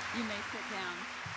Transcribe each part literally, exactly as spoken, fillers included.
You may sit down.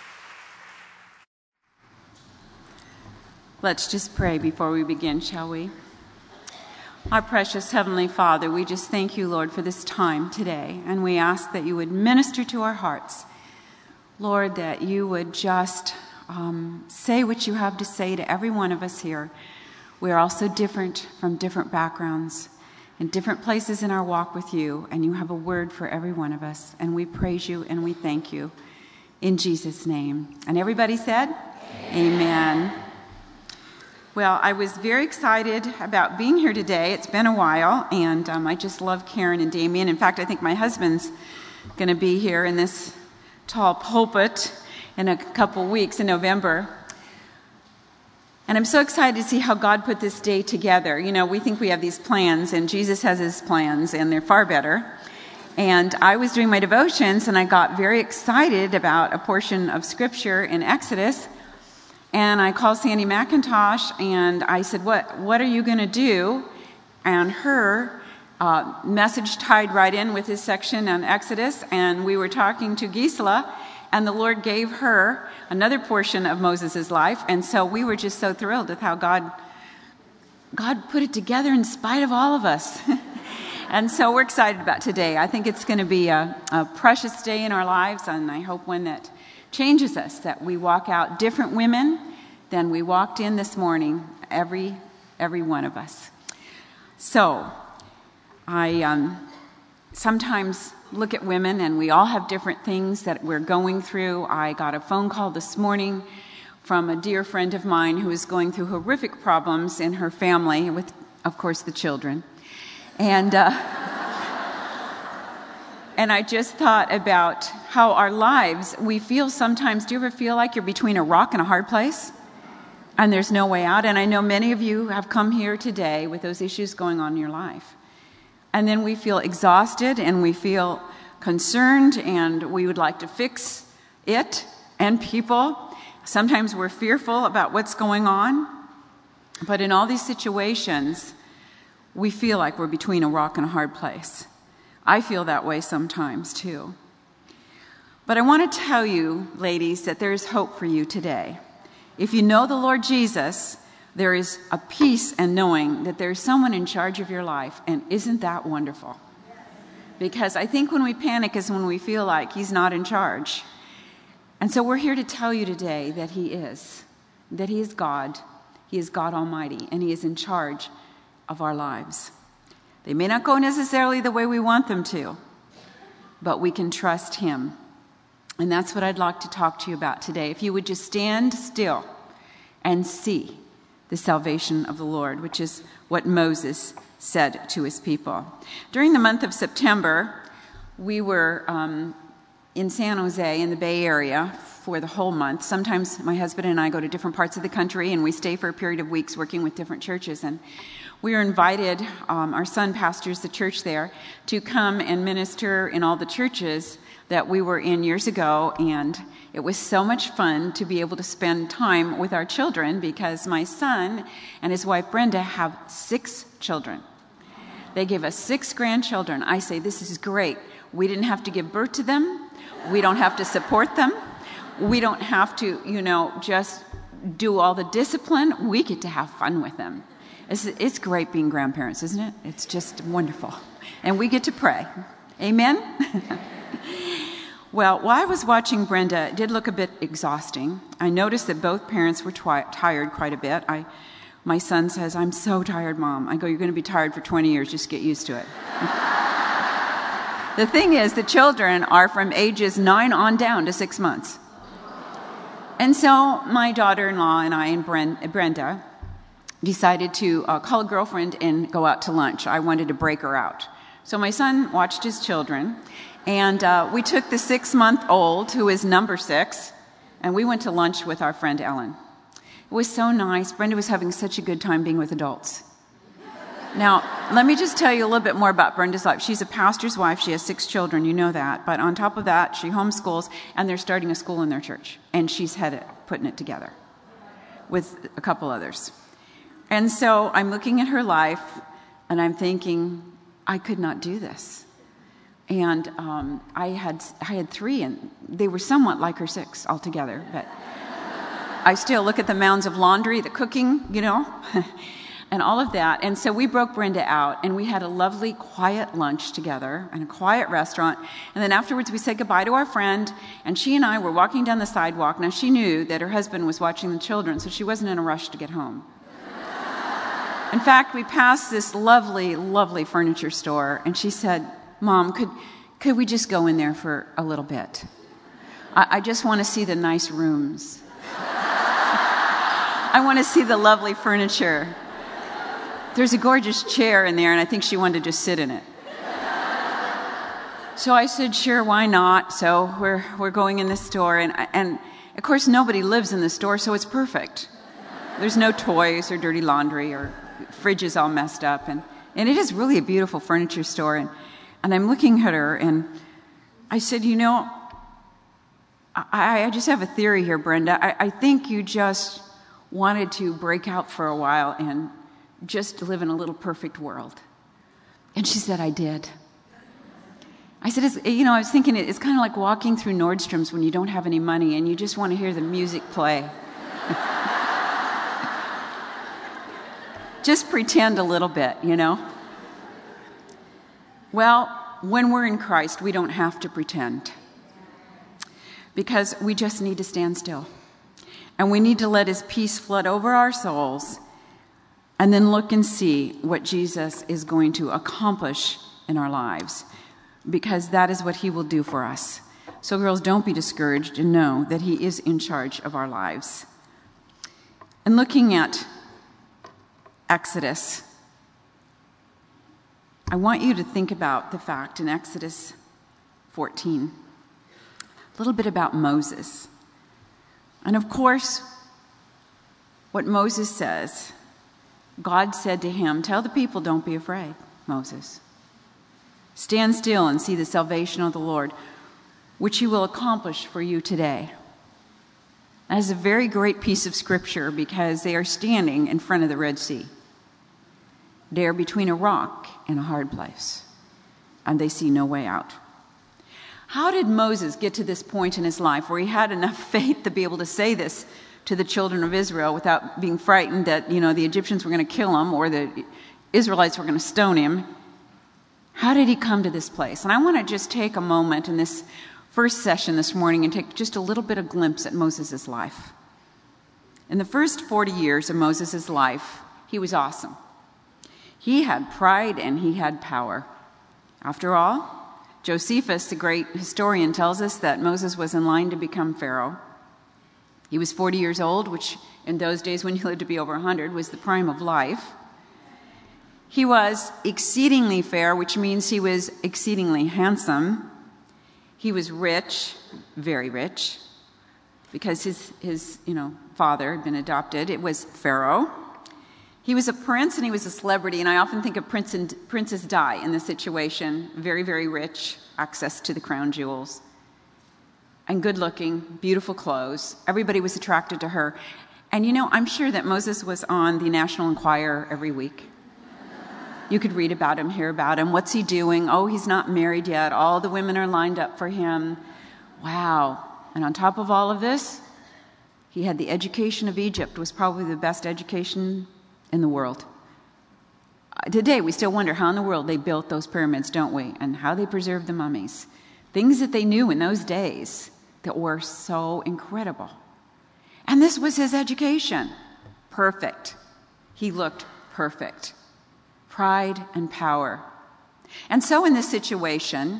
Let's just pray before we begin, shall we? Our precious Heavenly Father, we just thank you, Lord, for this time today, and we ask that you would minister to our hearts. Lord, that you would just um, say what you have to say to every one of us here. We are all so different from different backgrounds and different places in our walk with you, and you have a word for every one of us, and we praise you and we thank you in Jesus' name. And everybody said, Amen. Amen. Well, I was very excited about being here today. It's been a while, and um, I just love Karen and Damien. In fact, I think my husband's going to be here in this tall pulpit in a couple weeks in November. And I'm so excited to see how God put this day together. You know, we think we have these plans, and Jesus has his plans, and they're far better. And I was doing my devotions, and I got very excited about a portion of Scripture in Exodus. And I called Sandy McIntosh, and I said, what, what are you going to do? And her uh, message tied right in with his section on Exodus, and we were talking to Gisela, and the Lord gave her another portion of Moses' life, and so we were just so thrilled with how God, God put it together in spite of all of us. And so we're excited about today. I think it's going to be a, a precious day in our lives, and I hope one that changes us, that we walk out different women than we walked in this morning, every every one of us. So I um, sometimes look at women, and we all have different things that we're going through. I got a phone call this morning from a dear friend of mine who is going through horrific problems in her family with, of course, the children. And uh, and I just thought about how our lives, we feel sometimes, do you ever feel like you're between a rock and a hard place? And there's no way out. And I know many of you have come here today with those issues going on in your life. And then we feel exhausted, and we feel concerned, and we would like to fix it and people. Sometimes we're fearful about what's going on. But in all these situations, we feel like we're between a rock and a hard place. I feel that way sometimes, too. But I want to tell you, ladies, that there is hope for you today. If you know the Lord Jesus, there is a peace and knowing that there is someone in charge of your life, and isn't that wonderful? Because I think when we panic is when we feel like he's not in charge. And so we're here to tell you today that he is, that he is God, he is God Almighty, and he is in charge of our lives. They may not go necessarily the way we want them to, but we can trust him. And that's what I'd like to talk to you about today. If you would just stand still and see the salvation of the Lord, which is what Moses said to his people. During the month of September, we were um, in San Jose in the Bay Area for the whole month. Sometimes my husband and I go to different parts of the country, and we stay for a period of weeks working with different churches. And we were invited, um, our son pastors the church there, to come and minister in all the churches that we were in years ago. And it was so much fun to be able to spend time with our children, because my son and his wife Brenda have six children. They gave us six grandchildren. I say, this is great. We didn't have to give birth to them. We don't have to support them. We don't have to, you know, just do all the discipline. We get to have fun with them. It's, it's great being grandparents, isn't it? It's just wonderful. And we get to pray. Amen? Well, while I was watching Brenda, it did look a bit exhausting. I noticed that both parents were twi- tired quite a bit. I, my son says, I'm so tired, Mom. I go, you're going to be tired for twenty years. Just get used to it. The thing is, the children are from ages nine on down to six months. And so my daughter-in-law and I and Brenda decided to uh, call a girlfriend and go out to lunch. I wanted to break her out. So my son watched his children, and uh, we took the six-month-old, who is number six, and we went to lunch with our friend Ellen. It was so nice. Brenda was having such a good time being with adults. Now, let me just tell you a little bit more about Brenda's life. She's a pastor's wife. She has six children. You know that. But on top of that, she homeschools, and they're starting a school in their church. And she's had it, putting it together with a couple others. And so I'm looking at her life, and I'm thinking, I could not do this. And um, I had I had three, and they were somewhat like her six altogether. But I still look at the mounds of laundry, the cooking, you know, and all of that. And so we broke Brenda out, and we had a lovely, quiet lunch together in a quiet restaurant. And then afterwards, we said goodbye to our friend, and she and I were walking down the sidewalk. Now, she knew that her husband was watching the children, so she wasn't in a rush to get home. In fact, we passed this lovely, lovely furniture store, and she said, Mom, could could we just go in there for a little bit? I, I just want to see the nice rooms. I want to see the lovely furniture. There's a gorgeous chair in there, and I think she wanted to just sit in it. So I said, sure, why not? So we're we're going in the store, and and of course nobody lives in the store, so it's perfect. There's no toys or dirty laundry or fridge is all messed up, and, and it is really a beautiful furniture store. And, and I'm looking at her, and I said, you know, I, I just have a theory here, Brenda. I, I think you just wanted to break out for a while and just live in a little perfect world. And she said, I did. I said, it's, you know, I was thinking it's kind of like walking through Nordstrom's when you don't have any money and you just want to hear the music play. Just pretend a little bit, you know? Well, when we're in Christ, we don't have to pretend, because we just need to stand still. And we need to let his peace flood over our souls and then look and see what Jesus is going to accomplish in our lives, because that is what he will do for us. So girls, don't be discouraged and know that he is in charge of our lives. And looking at Exodus, I want you to think about the fact in Exodus fourteen, a little bit about Moses. And of course, what Moses says, God said to him, tell the people, don't be afraid, Moses. Stand still and see the salvation of the Lord, which he will accomplish for you today. That is a very great piece of scripture, because they are standing in front of the Red Sea. They are between a rock and a hard place, and they see no way out. How did Moses get to this point in his life where he had enough faith to be able to say this to the children of Israel without being frightened that, you know, the Egyptians were going to kill him or the Israelites were going to stone him? How did he come to this place? And I want to just take a moment in this first session this morning and take just a little bit of glimpse at Moses' life. In the first forty years of Moses' life, he was awesome. He had pride and he had power. After all, Josephus, the great historian, tells us that Moses was in line to become Pharaoh. He was forty years old, which in those days when you lived to be over one hundred was the prime of life. He was exceedingly fair, which means he was exceedingly handsome. He was rich, very rich, because his, his you know, father had been adopted. It was Pharaoh. He was a prince and he was a celebrity, and I often think of Prince and, Princess Di in this situation. Very, very rich, access to the crown jewels, and good-looking, beautiful clothes. Everybody was attracted to her. And you know, I'm sure that Moses was on the National Enquirer every week. You could read about him, hear about him. What's he doing? Oh, he's not married yet. All the women are lined up for him. Wow. And on top of all of this, he had the education of Egypt, was probably the best education in the world. Today, we still wonder how in the world they built those pyramids, don't we? And how they preserved the mummies. Things that they knew in those days that were so incredible. And this was his education. Perfect. He looked perfect. Pride and power. And so in this situation,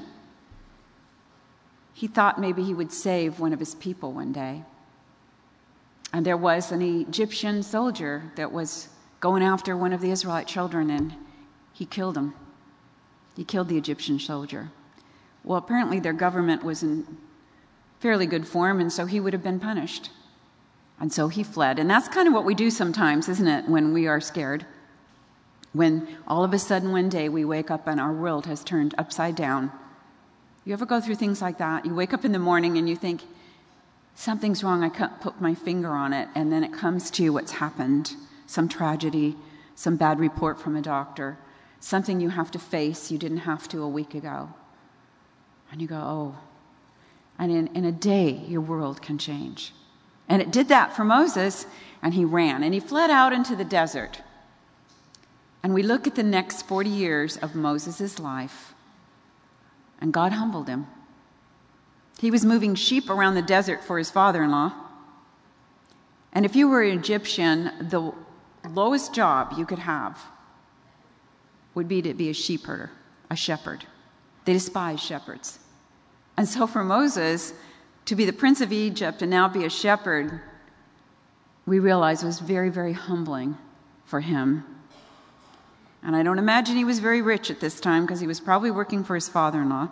he thought maybe he would save one of his people one day. And there was an Egyptian soldier that was going after one of the Israelite children, and he killed him. He killed the Egyptian soldier. Well, apparently their government was in fairly good form, and so he would have been punished. And so he fled. And that's kind of what we do sometimes, isn't it, when we are scared? When all of a sudden one day we wake up and our world has turned upside down. You ever go through things like that? You wake up in the morning and you think, something's wrong, I can't put my finger on it, and then it comes to you what's happened. Some tragedy, some bad report from a doctor, something you have to face you didn't have to a week ago. And you go, oh, and in, in a day, your world can change. And it did that for Moses, and he ran, and he fled out into the desert. And we look at the next forty years of Moses' life, and God humbled him. He was moving sheep around the desert for his father-in-law. And if you were an Egyptian, the lowest job you could have would be to be a sheep herder, a shepherd. They despised shepherds. And so for Moses, to be the prince of Egypt and now be a shepherd, we realize was very, very humbling for him. And I don't imagine he was very rich at this time because he was probably working for his father-in-law.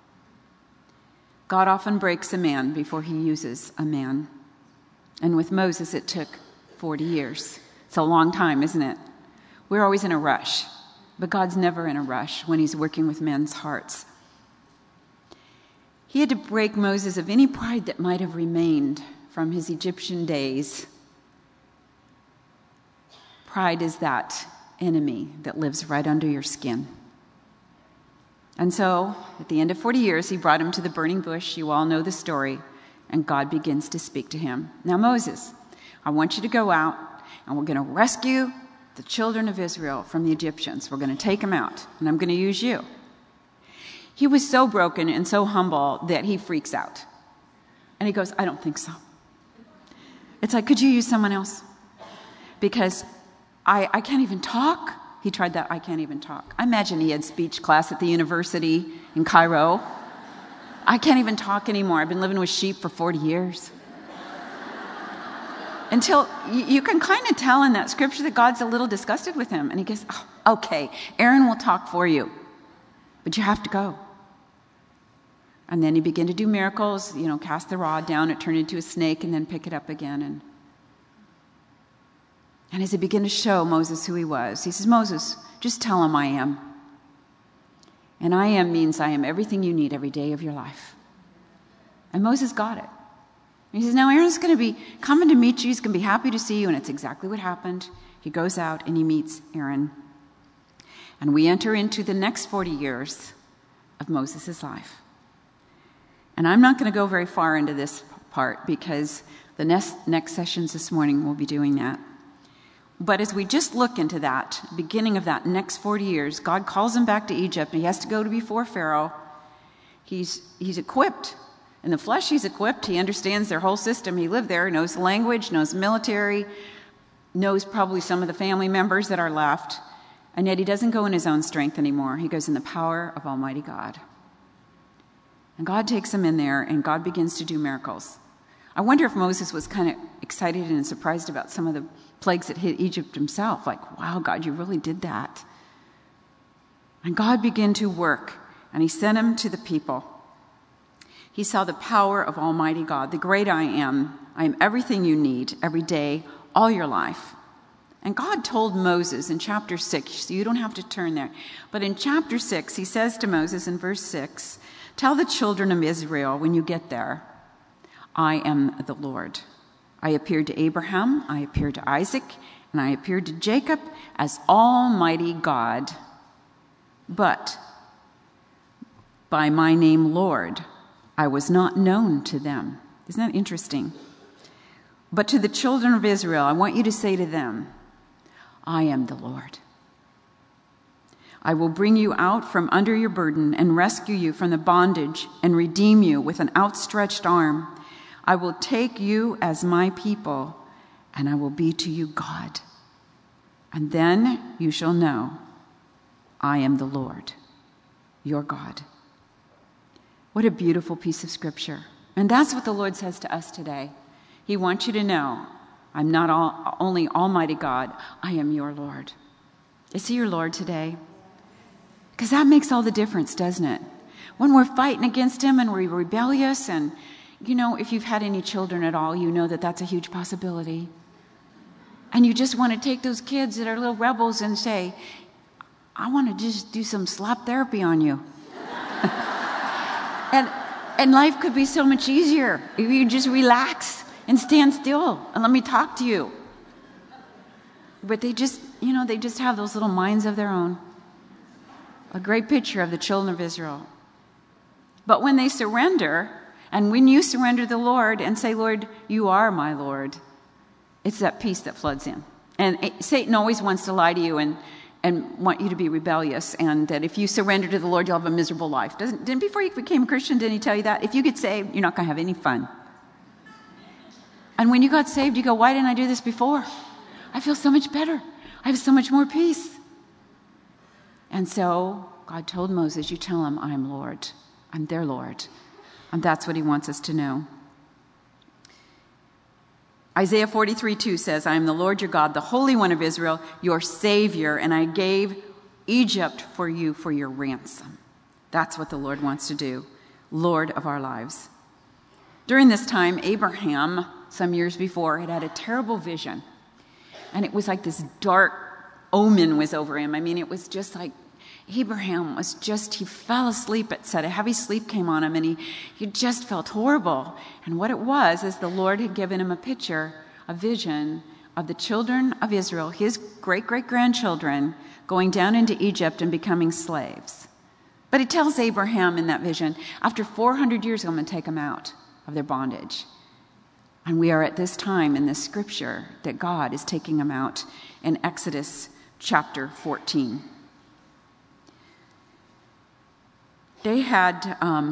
God often breaks a man before he uses a man. And with Moses, it took forty years. It's a long time, isn't it? We're always in a rush, but God's never in a rush when he's working with men's hearts. He had to break Moses of any pride that might have remained from his Egyptian days. Pride is that enemy that lives right under your skin. And so, at the end of forty years, he brought him to the burning bush. You all know the story. And God begins to speak to him. Now, Moses, I want you to go out, and we're going to rescue the children of Israel from the Egyptians. We're going to take them out, and I'm going to use you. He was so broken and so humble that he freaks out. And he goes, I don't think so. It's like, could you use someone else? Because I, I can't even talk. He tried that, I can't even talk. I imagine he had speech class at the university in Cairo. I can't even talk anymore. I've been living with sheep for forty years. Until you, you can kind of tell in that scripture that God's a little disgusted with him. And he goes, oh, okay, Aaron will talk for you, but you have to go. And then he began to do miracles, you know, cast the rod down, it turned into a snake, and then pick it up again. And, and as he began to show Moses who he was, he says, Moses, just tell him I am. And I am means I am everything you need every day of your life. And Moses got it. He says, now Aaron's going to be coming to meet you. He's going to be happy to see you. And it's exactly what happened. He goes out and he meets Aaron. And we enter into the next forty years of Moses' life. And I'm not going to go very far into this part because the next, next sessions this morning we'll be doing that. But as we just look into that, beginning of that next forty years, God calls him back to Egypt, and he has to go to before Pharaoh. He's, he's equipped. In the flesh, he's equipped. He understands their whole system. He lived there, knows the language, knows the military, knows probably some of the family members that are left. And yet he doesn't go in his own strength anymore. He goes in the power of Almighty God. And God takes him in there, and God begins to do miracles. I wonder if Moses was kind of excited and surprised about some of the plagues that hit Egypt himself. Like, wow, God, you really did that. And God began to work, and he sent him to the people. He saw the power of Almighty God, the great I am. I am everything you need every day, all your life. And God told Moses in chapter six, so you don't have to turn there, but in chapter six, he says to Moses in verse six, tell the children of Israel when you get there, I am the Lord. I appeared to Abraham, I appeared to Isaac, and I appeared to Jacob as Almighty God. But by my name, Lord, I was not known to them. Isn't that interesting? But to the children of Israel, I want you to say to them, I am the Lord. I will bring you out from under your burden and rescue you from the bondage and redeem you with an outstretched arm. I will take you as my people, and I will be to you God. And then you shall know I am the Lord, your God. What a beautiful piece of scripture. And that's what the Lord says to us today. He wants you to know, I'm not all, only Almighty God, I am your Lord. Is he your Lord today? Because that makes all the difference, doesn't it? When we're fighting against him and we're rebellious, and, you know, if you've had any children at all, you know that that's a huge possibility. And you just want to take those kids that are little rebels and say, I want to just do some slap therapy on you. and, and life could be so much easier if you just relax and stand still and let me talk to you. But they just, you know, they just have those little minds of their own. A great picture of the children of Israel. But when they surrender, and when you surrender to the Lord and say, Lord, you are my Lord, it's that peace that floods in. And it, Satan always wants to lie to you and, and want you to be rebellious, and that if you surrender to the Lord, you'll have a miserable life. Doesn't, didn't before you became a Christian, didn't he tell you that? If you get saved, you're not going to have any fun. And when you got saved, you go, why didn't I do this before? I feel so much better. I have so much more peace. And so God told Moses, you tell him I'm Lord. I'm their Lord. And that's what he wants us to know. Isaiah forty-three two says, I am the Lord your God, the Holy One of Israel, your Savior, and I gave Egypt for you for your ransom. That's what the Lord wants to do, Lord of our lives. During this time, Abraham, some years before, had had a terrible vision. And it was like this dark omen was over him. I mean, it was just like Abraham was just, he fell asleep, it said. A heavy sleep came on him, and he, he just felt horrible. And what it was is the Lord had given him a picture, a vision of the children of Israel, his great-great-grandchildren, going down into Egypt and becoming slaves. But he tells Abraham in that vision, after four hundred years, I'm going to take them out of their bondage. And we are at this time in this scripture that God is taking them out in Exodus chapter fourteen. They had, um,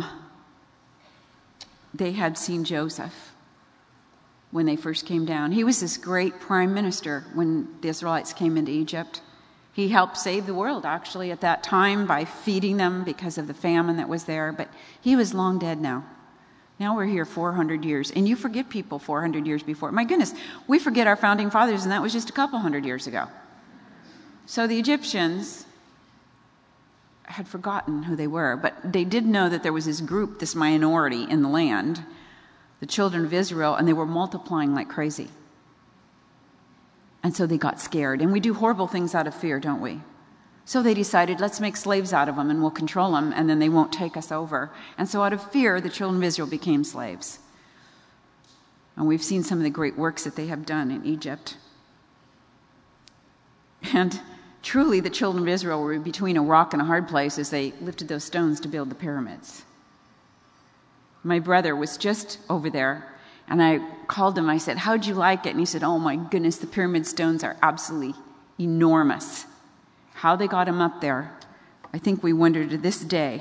they had seen Joseph when they first came down. He was this great prime minister when the Israelites came into Egypt. He helped save the world, actually, at that time by feeding them because of the famine that was there. But he was long dead now. Now we're here four hundred years. And you forget people four hundred years before. My goodness, we forget our founding fathers, and that was just a couple hundred years ago. So the Egyptians had forgotten who they were, but they did know that there was this group, this minority in the land, the children of Israel, and they were multiplying like crazy. And so they got scared. And we do horrible things out of fear, don't we? So they decided, let's make slaves out of them and we'll control them, and then they won't take us over. And so out of fear, the children of Israel became slaves. And we've seen some of the great works that they have done in Egypt. And truly, the children of Israel were between a rock and a hard place as they lifted those stones to build the pyramids. My brother was just over there, and I called him. I said, how'd you like it? And he said, oh my goodness, the pyramid stones are absolutely enormous. How they got them up there, I think we wonder to this day.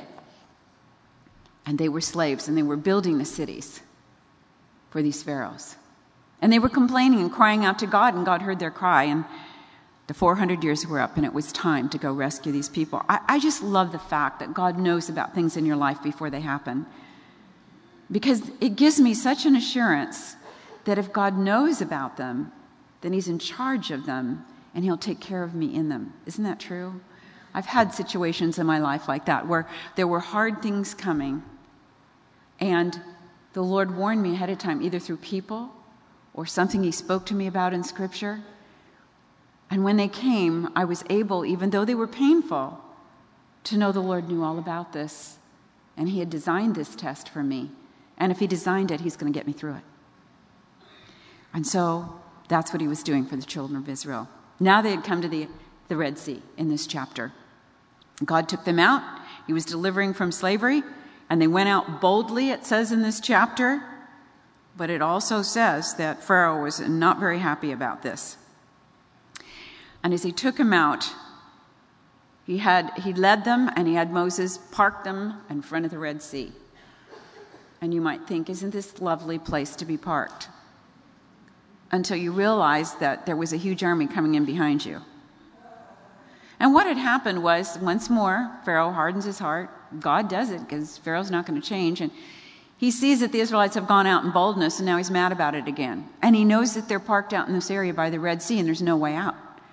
And they were slaves, and they were building the cities for these pharaohs. And they were complaining and crying out to God, and God heard their cry, and the four hundred years were up, and it was time to go rescue these people. I, I just love the fact that God knows about things in your life before they happen. Because it gives me such an assurance that if God knows about them, then he's in charge of them, and he'll take care of me in them. Isn't that true? I've had situations in my life like that, where there were hard things coming, and the Lord warned me ahead of time, either through people or something he spoke to me about in Scripture. And when they came, I was able, even though they were painful, to know the Lord knew all about this. And he had designed this test for me. And if he designed it, he's going to get me through it. And so that's what he was doing for the children of Israel. Now they had come to the, the Red Sea in this chapter. God took them out. He was delivering from slavery. And they went out boldly, it says in this chapter. But it also says that Pharaoh was not very happy about this. And as he took him out, he had he led them, and he had Moses park them in front of the Red Sea. And you might think, isn't this a lovely place to be parked? Until you realize that there was a huge army coming in behind you. And what had happened was, once more, Pharaoh hardens his heart. God does it, because Pharaoh's not going to change. And he sees that the Israelites have gone out in boldness, and now he's mad about it again. And he knows that they're parked out in this area by the Red Sea, and there's no way out.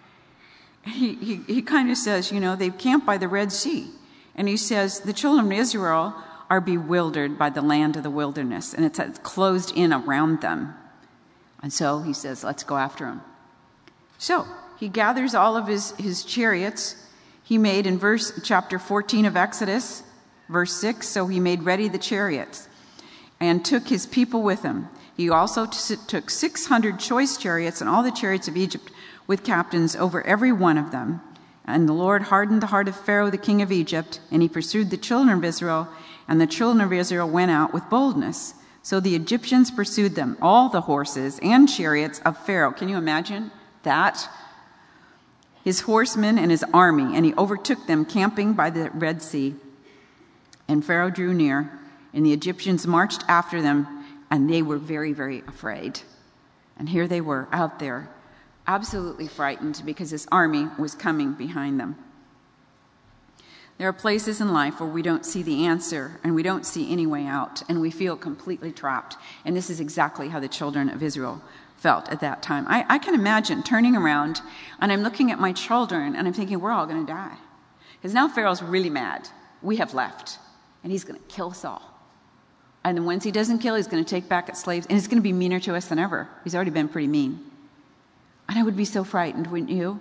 He, he, he kind of says, you know, they've camped by the Red Sea. And he says, the children of Israel are bewildered by the land of the wilderness. And it's, it's closed in around them. And so he says, let's go after them. So he gathers all of his, his chariots. He made in verse chapter fourteen of Exodus, verse six, so he made ready the chariots and took his people with him. He also t- took six hundred choice chariots and all the chariots of Egypt with captains over every one of them. And the Lord hardened the heart of Pharaoh, the king of Egypt, and he pursued the children of Israel, and the children of Israel went out with boldness. So the Egyptians pursued them, all the horses and chariots of Pharaoh. Can you imagine that? His horsemen and his army, and he overtook them camping by the Red Sea. And Pharaoh drew near, and the Egyptians marched after them, and they were very, very afraid. And here they were out there, absolutely frightened because this army was coming behind them. There are places in life where we don't see the answer and we don't see any way out and we feel completely trapped. And this is exactly how the children of Israel felt at that time. I, I can imagine turning around and I'm looking at my children and I'm thinking, we're all going to die. Because now Pharaoh's really mad. We have left and he's going to kill us all. And then once he doesn't kill, he's going to take back its slaves and he's going to be meaner to us than ever. He's already been pretty mean. And I would be so frightened, wouldn't you?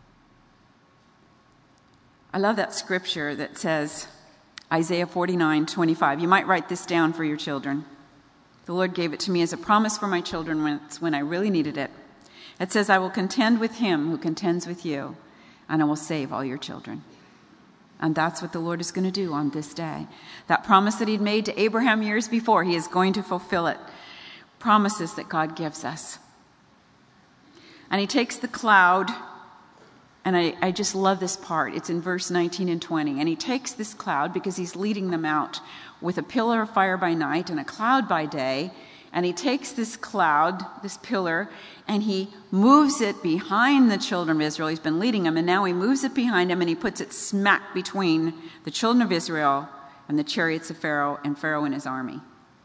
I love that scripture that says, Isaiah forty-nine twenty-five. You might write this down for your children. The Lord gave it to me as a promise for my children once when I really needed it. It says, I will contend with him who contends with you, and I will save all your children. And that's what the Lord is going to do on this day. That promise that he'd made to Abraham years before, he is going to fulfill it. Promises that God gives us. And he takes the cloud, and I, I just love this part. It's in verse nineteen and twenty. And he takes this cloud because he's leading them out with a pillar of fire by night and a cloud by day. And he takes this cloud, this pillar, and he moves it behind the children of Israel. He's been leading them, and now he moves it behind him, and he puts it smack between the children of Israel and the chariots of Pharaoh and Pharaoh and his army.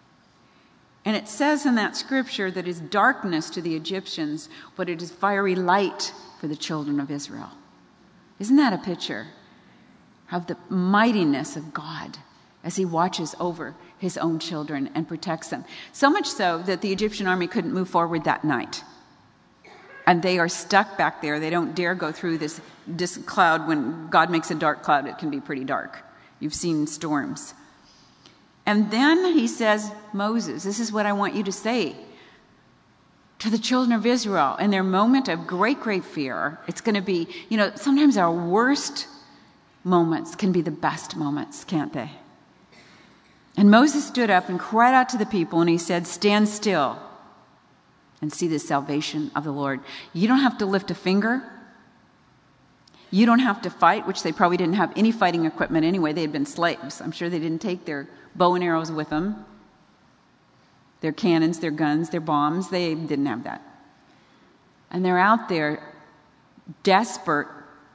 And it says in that scripture that it's darkness to the Egyptians, but it is fiery light for the children of Israel. Isn't that a picture of the mightiness of God as he watches over his own children and protects them? So much so that the Egyptian army couldn't move forward that night. And they are stuck back there. They don't dare go through this, this cloud. When God makes a dark cloud, it can be pretty dark. You've seen storms. And then he says, Moses, this is what I want you to say to the children of Israel in their moment of great, great fear. It's going to be, you know, sometimes our worst moments can be the best moments, can't they? And Moses stood up and cried out to the people, and he said, stand still and see the salvation of the Lord. You don't have to lift a finger. You don't have to fight, which they probably didn't have any fighting equipment anyway. They had been slaves. I'm sure they didn't take their bow and arrows with them, their cannons, their guns, their bombs. They didn't have that. And they're out there desperate.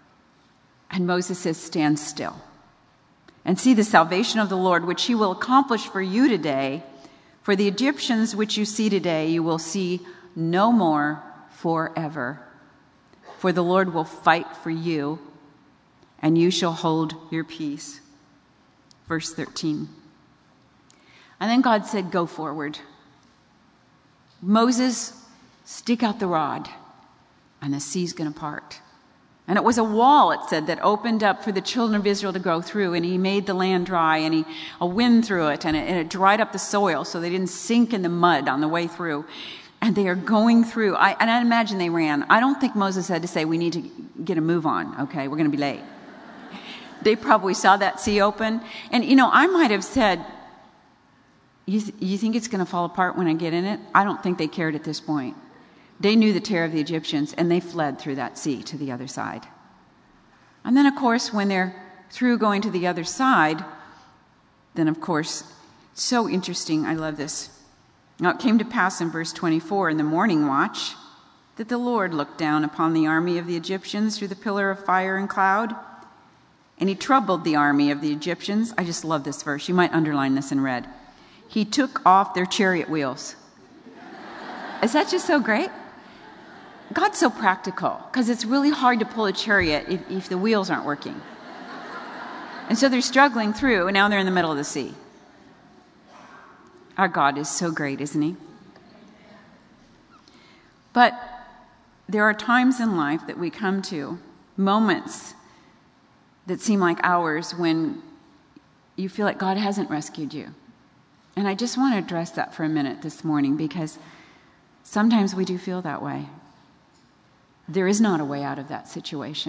And Moses says, stand still and see the salvation of the Lord, which he will accomplish for you today. For the Egyptians which you see today, you will see no more forever. For the Lord will fight for you, and you shall hold your peace. Verse thirteen. And then God said, go forward. Moses, stick out the rod, and the sea's going to part. And it was a wall, it said, that opened up for the children of Israel to go through. And he made the land dry, and he a wind through it, and it, and it dried up the soil so they didn't sink in the mud on the way through. And they are going through. I, and I imagine they ran. I don't think Moses had to say, we need to get a move on. Okay, we're going to be late. They probably saw that sea open. And, you know, I might have said, you, th- you think it's going to fall apart when I get in it? I don't think they cared at this point. They knew the terror of the Egyptians, and they fled through that sea to the other side. And then, of course, when they're through going to the other side, then, of course, so interesting. I love this. Now it came to pass in verse twenty-four, in the morning watch, that the Lord looked down upon the army of the Egyptians through the pillar of fire and cloud, and he troubled the army of the Egyptians. I just love this verse. You might underline this in red. He took off their chariot wheels. Is that just so great? God's so practical, because it's really hard to pull a chariot if, if the wheels aren't working. And so they're struggling through, and now they're in the middle of the sea. Our God is so great, isn't he? But there are times in life that we come to, moments that seem like hours, when you feel like God hasn't rescued you. And I just want to address that for a minute this morning, because sometimes we do feel that way. There is not a way out of that situation.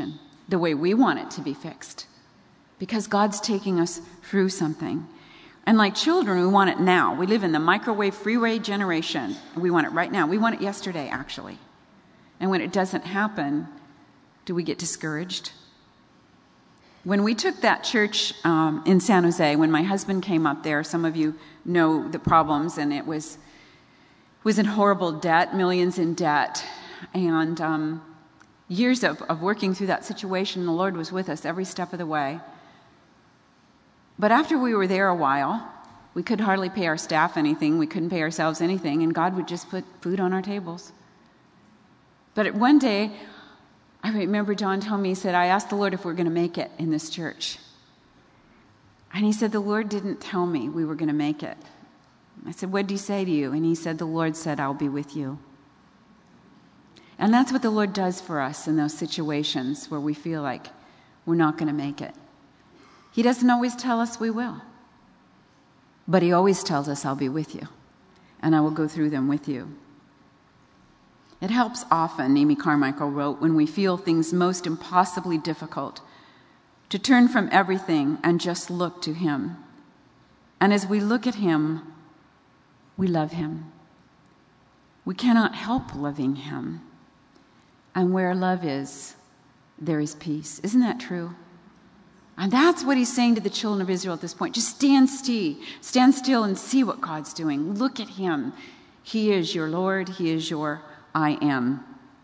the way we want it to be fixed, because God's taking us through something. And like children, we want it now. We live in the microwave freeway generation. We want it right now. We want it yesterday, actually. And when it doesn't happen, do we get discouraged? When we took that church um, in San Jose, when my husband came up there, some of you know the problems, and it was was in horrible debt, millions in debt, and um, years of, of working through that situation. The Lord was with us every step of the way. But after we were there a while, we could hardly pay our staff anything. We couldn't pay ourselves anything, and God would just put food on our tables. But one day, I remember John told me, he said, I asked the Lord if we're going to make it in this church. And he said, the Lord didn't tell me we were going to make it. I said, what did he say to you? And he said, the Lord said, I'll be with you. And that's what the Lord does for us in those situations where we feel like we're not going to make it. He doesn't always tell us we will. But he always tells us, I'll be with you. And I will go through them with you. It helps often, Amy Carmichael wrote, when we feel things most impossibly difficult, to turn from everything and just look to him. And as we look at him, we love him. We cannot help loving him. And where love is, there is peace. Isn't that true? And that's what he's saying to the children of Israel at this point. Just stand still, stand still and see what God's doing. Look at him. He is your Lord. He is your I am.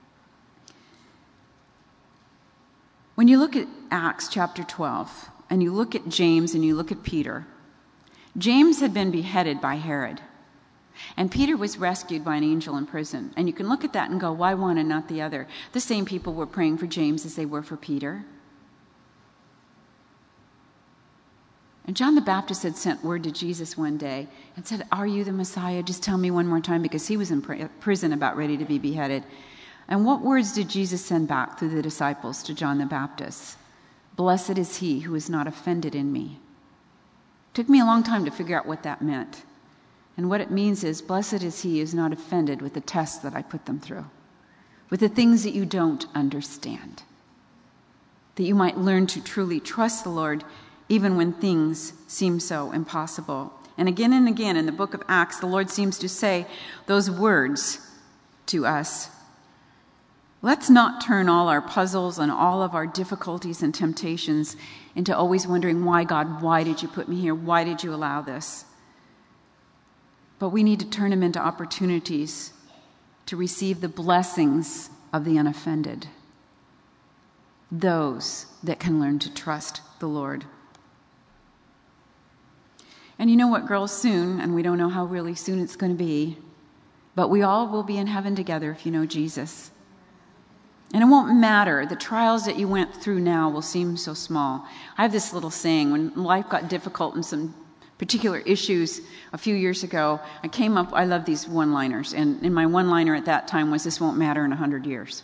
When you look at Acts chapter twelve, and you look at James and you look at Peter, James had been beheaded by Herod. And Peter was rescued by an angel in prison. And you can look at that and go, why one and not the other? The same people were praying for James as they were for Peter. And John the Baptist had sent word to Jesus one day and said, are you the Messiah? Just tell me one more time, because he was in pr- prison about ready to be beheaded. And what words did Jesus send back through the disciples to John the Baptist? Blessed is he who is not offended in me. It took me a long time to figure out what that meant. And what it means is, blessed is he who is not offended with the tests that I put them through, with the things that you don't understand, that you might learn to truly trust the Lord even when things seem so impossible. And again and again in the book of Acts, the Lord seems to say those words to us. Let's not turn all our puzzles and all of our difficulties and temptations into always wondering, why, God, why did you put me here? Why did you allow this? But we need to turn them into opportunities to receive the blessings of the unoffended, those that can learn to trust the Lord. And you know what, girls, soon, and we don't know how really soon it's going to be, but we all will be in heaven together if you know Jesus. And it won't matter. The trials that you went through now will seem so small. I have this little saying, when life got difficult and some particular issues a few years ago, I came up, I love these one-liners, and, and my one-liner at that time was, this won't matter in a hundred years.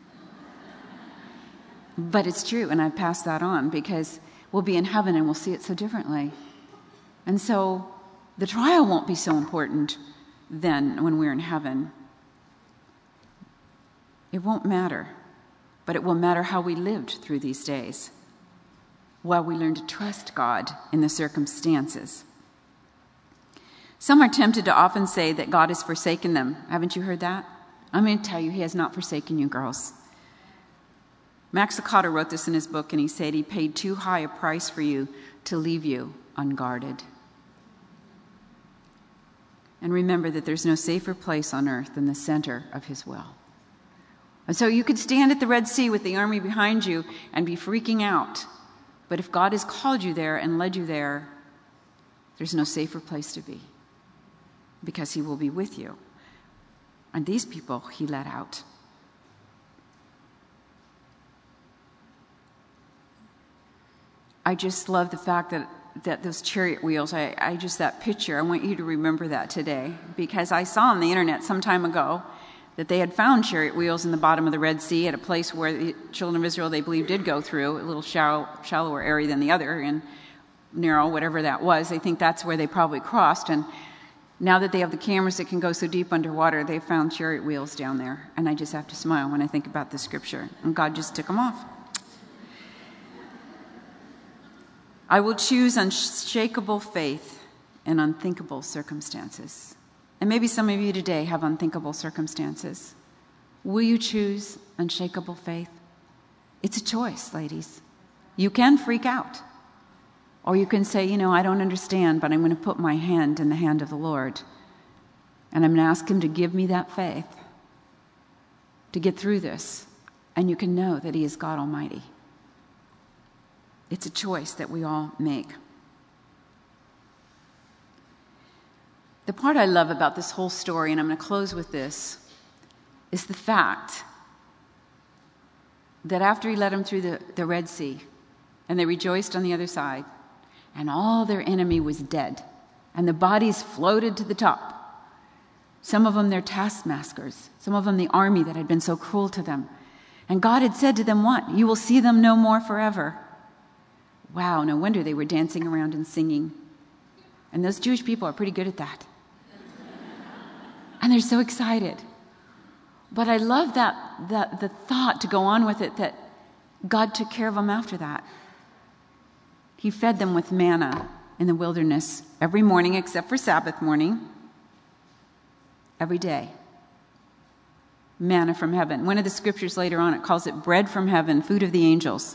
But it's true, and I passed that on, because we'll be in heaven and we'll see it so differently. And so the trial won't be so important then when we're in heaven. It won't matter, but it will matter how we lived through these days, while we learn to trust God in the circumstances. Some are tempted to often say that God has forsaken them. Haven't you heard that? I'm going to tell you, he has not forsaken you, girls. Max Lucado wrote this in his book, and he said he paid too high a price for you to leave you unguarded. And remember that there's no safer place on earth than the center of his will. And so you could stand at the Red Sea with the army behind you and be freaking out. But if God has called you there and led you there, there's no safer place to be, because he will be with you. And these people he let out. I just love the fact that, that those chariot wheels, I, I just, that picture, I want you to remember that today, because I saw on the internet some time ago that they had found chariot wheels in the bottom of the Red Sea at a place where the children of Israel, they believe, did go through, a little shallow, shallower area than the other, and narrow, whatever that was. They think that's where they probably crossed. And now that they have the cameras that can go so deep underwater, they've found chariot wheels down there. And I just have to smile when I think about the scripture. And God just took them off. I will choose unshakable faith in unthinkable circumstances. And maybe some of you today have unthinkable circumstances. Will you choose unshakable faith? It's a choice, ladies. You can freak out. Or you can say, you know, I don't understand, but I'm going to put my hand in the hand of the Lord. And I'm going to ask him to give me that faith to get through this. And you can know that he is God Almighty. It's a choice that we all make. The part I love about this whole story, and I'm going to close with this, is the fact that after he led them through the, the Red Sea, and they rejoiced on the other side, and all their enemy was dead, and the bodies floated to the top. Some of them their taskmasters, some of them the army that had been so cruel to them. And God had said to them, what? You will see them no more forever. Wow, no wonder they were dancing around and singing. And those Jewish people are pretty good at that. And they're so excited. But I love that, that the thought to go on with it, that God took care of them after that. He fed them with manna in the wilderness every morning except for Sabbath morning. Every day. Manna from heaven. One of the scriptures later on, it calls it bread from heaven, food of the angels.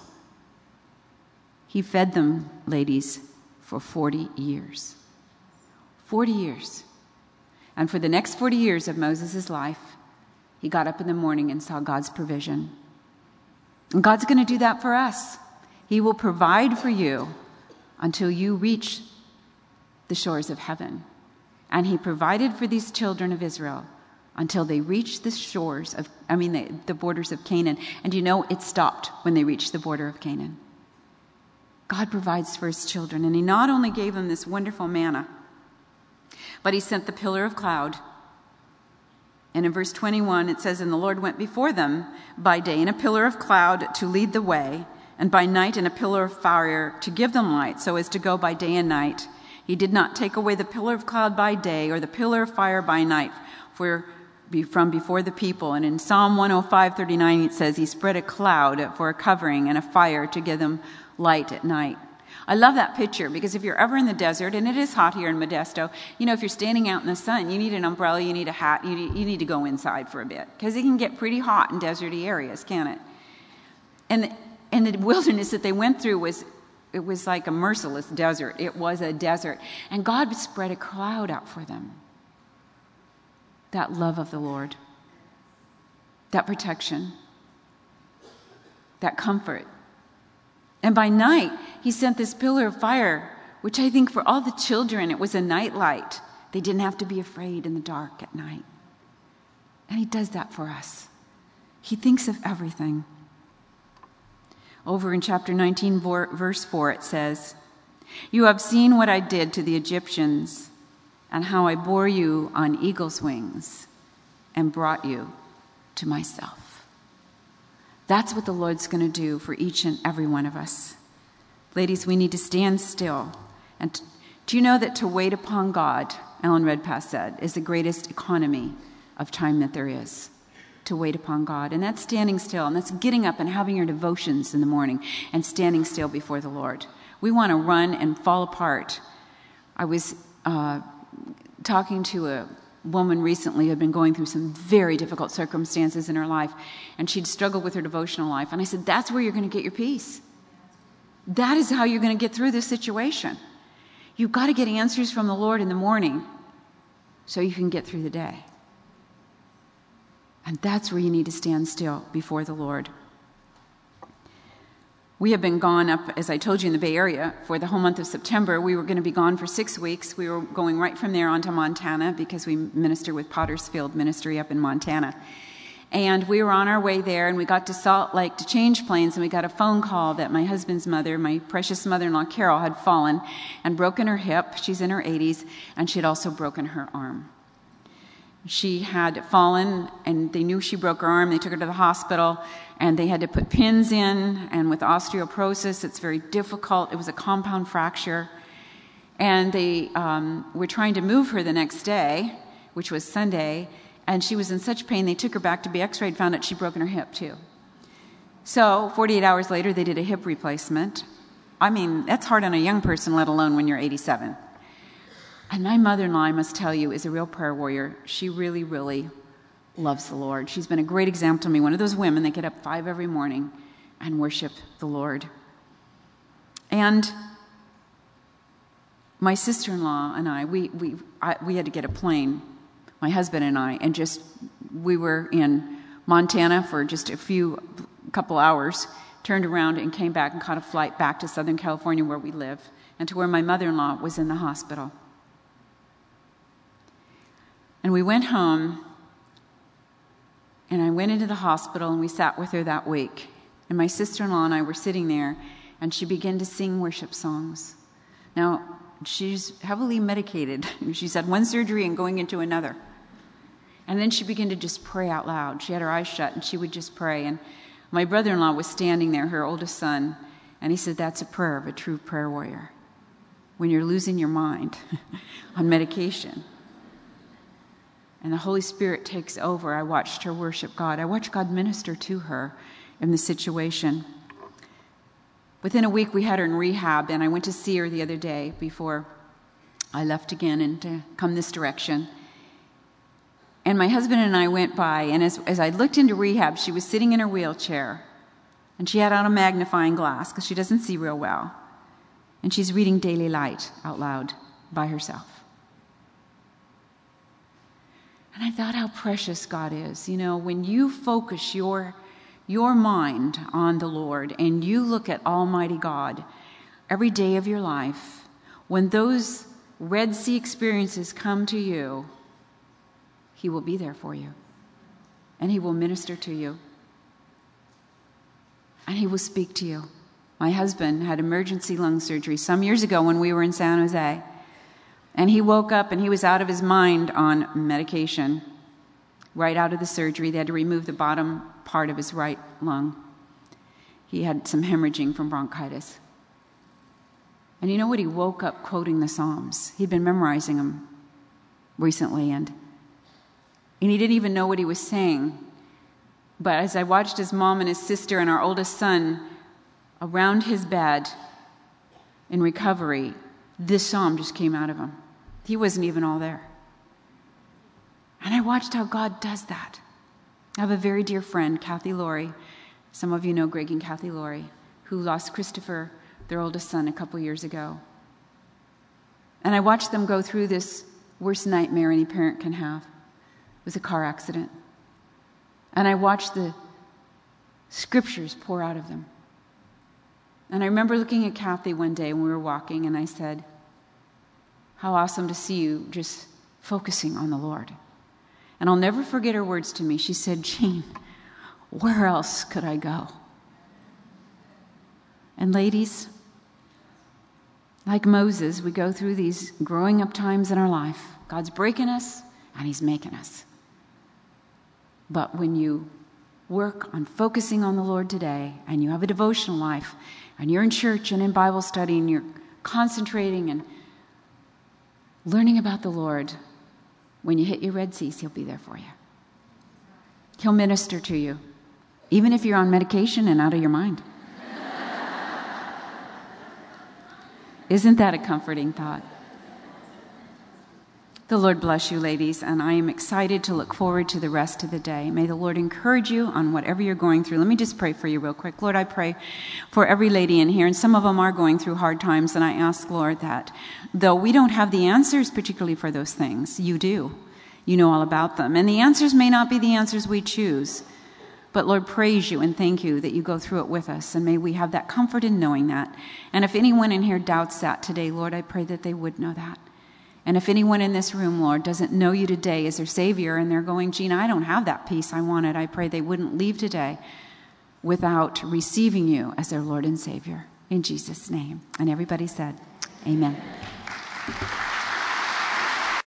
He fed them, ladies, for forty years. forty years. And for the next forty years of Moses' life, he got up in the morning and saw God's provision. And God's going to do that for us. He will provide for you until you reach the shores of heaven. And he provided for these children of Israel until they reached the shores of, I mean, the, the borders of Canaan. And you know, it stopped when they reached the border of Canaan. God provides for his children. And he not only gave them this wonderful manna, but he sent the pillar of cloud. And in verse twenty-one, it says, and the Lord went before them by day in a pillar of cloud to lead the way, and by night in a pillar of fire to give them light, so as to go by day and night. He did not take away the pillar of cloud by day or the pillar of fire by night for, from before the people. And in Psalm one oh five, thirty-nine, it says, he spread a cloud for a covering and a fire to give them light at night. I love that picture because if you're ever in the desert, and it is hot here in Modesto, you know, if you're standing out in the sun, you need an umbrella, you need a hat, you need, you need to go inside for a bit because it can get pretty hot in deserty areas, can't it? And, and the wilderness that they went through was, it was like a merciless desert. It was a desert. And God spread a cloud out for them. That love of the Lord, that protection, that comfort. And by night, he sent this pillar of fire, which I think for all the children, it was a night light. They didn't have to be afraid in the dark at night. And he does that for us. He thinks of everything. Over in chapter nineteen, verse four, it says, you have seen what I did to the Egyptians and how I bore you on eagle's wings and brought you to myself. That's what the Lord's going to do for each and every one of us. Ladies, we need to stand still. And t- do you know that to wait upon God, Ellen Redpath said, is the greatest economy of time that there is? To wait upon God. And that's standing still. And that's getting up and having your devotions in the morning and standing still before the Lord. We want to run and fall apart. I was uh, talking to a woman recently who had been going through some very difficult circumstances in her life, and she'd struggled with her devotional life. And I said, that's where you're going to get your peace. That is how you're going to get through this situation. You've got to get answers from the Lord in the morning so you can get through the day. And that's where you need to stand still before the Lord. We have been gone up, as I told you, in the Bay Area for the whole month of September. We were going to be gone for six weeks. We were going right from there on to Montana because we minister with Potter's Field Ministry up in Montana. And we were on our way there, and we got to Salt Lake to change planes, and we got a phone call that my husband's mother, my precious mother-in-law, Carol, had fallen and broken her hip. She's in her eighties, and she had also broken her arm. She had fallen, and they knew she broke her arm. They took her to the hospital, and they had to put pins in, and with osteoporosis, it's very difficult. It was a compound fracture. And they um, were trying to move her the next day, which was Sunday, and she was in such pain, they took her back to be x-rayed, found out she'd broken her hip, too. So forty-eight hours later, they did a hip replacement. I mean, that's hard on a young person, let alone when you're eighty-seven. And my mother-in-law, I must tell you, is a real prayer warrior. She really, really loves the Lord. She's been a great example to me, one of those women that get up five every morning and worship the Lord. And my sister-in-law and I, we we I, we had to get a plane, my husband and I, and just, we were in Montana for just a few, couple hours, turned around and came back and caught a flight back to Southern California where we live, and to where my mother-in-law was in the hospital. And we went home, and I went into the hospital, and we sat with her that week. And my sister-in-law and I were sitting there, and she began to sing worship songs. Now, she's heavily medicated. She's had one surgery and going into another. And then she began to just pray out loud. She had her eyes shut, and she would just pray. And my brother-in-law was standing there, her oldest son, and he said, that's a prayer of a true prayer warrior. When you're losing your mind on medication, and the Holy Spirit takes over, I watched her worship God. I watched God minister to her in the situation. Within a week, we had her in rehab, and I went to see her the other day before I left again and to come this direction. And my husband and I went by, and as, as I looked into rehab, she was sitting in her wheelchair, and she had on a magnifying glass because she doesn't see real well. And she's reading Daily Light out loud by herself. And I thought how precious God is. You know, when you focus your, your mind on the Lord and you look at Almighty God every day of your life, when those Red Sea experiences come to you, He will be there for you. And He will minister to you. And He will speak to you. My husband had emergency lung surgery some years ago when we were in San Jose. And he woke up and he was out of his mind on medication. Right out of the surgery, they had to remove the bottom part of his right lung. He had some hemorrhaging from bronchitis. And you know what? He woke up quoting the Psalms. He'd been memorizing them recently, and, and he didn't even know what he was saying. But as I watched his mom and his sister and our oldest son around his bed in recovery, this psalm just came out of him. He wasn't even all there. And I watched how God does that. I have a very dear friend, Kathy Laurie. Some of you know Greg and Kathy Laurie, who lost Christopher, their oldest son, a couple years ago. And I watched them go through this worst nightmare any parent can have. It was a car accident. And I watched the scriptures pour out of them. And I remember looking at Kathy one day when we were walking, and I said, how awesome to see you just focusing on the Lord. And I'll never forget her words to me. She said, Jean, where else could I go? And ladies, like Moses, we go through these growing up times in our life. God's breaking us, and He's making us. But when you work on focusing on the Lord today, and you have a devotional life, and you're in church and in Bible study, and you're concentrating and learning about the Lord, when you hit your Red Seas, He'll be there for you. He'll minister to you, even if you're on medication and out of your mind. Isn't that a comforting thought? The Lord bless you, ladies, and I am excited to look forward to the rest of the day. May the Lord encourage you on whatever you're going through. Let me just pray for you real quick. Lord, I pray for every lady in here, and some of them are going through hard times, and I ask, Lord, that though we don't have the answers particularly for those things, you do. You know all about them. And the answers may not be the answers we choose, but Lord, praise you and thank you that you go through it with us, and may we have that comfort in knowing that. And if anyone in here doubts that today, Lord, I pray that they would know that. And if anyone in this room, Lord, doesn't know you today as their Savior, and they're going, Gina, I don't have that peace I wanted, I pray they wouldn't leave today without receiving you as their Lord and Savior. In Jesus' name. And everybody said, amen.